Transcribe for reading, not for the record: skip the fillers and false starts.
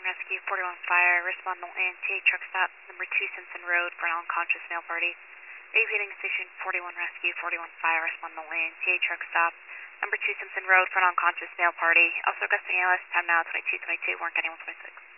Rescue 41 Fire, respond Milton, TA truck stop, number 2 Simpson Road for an unconscious male party. Aviating Station 41 Rescue 41 Fire, respond Milton, TA truck stop, number 2 Simpson Road for an unconscious male party. Also requesting ALS, time now 22:22, warrant getting 126.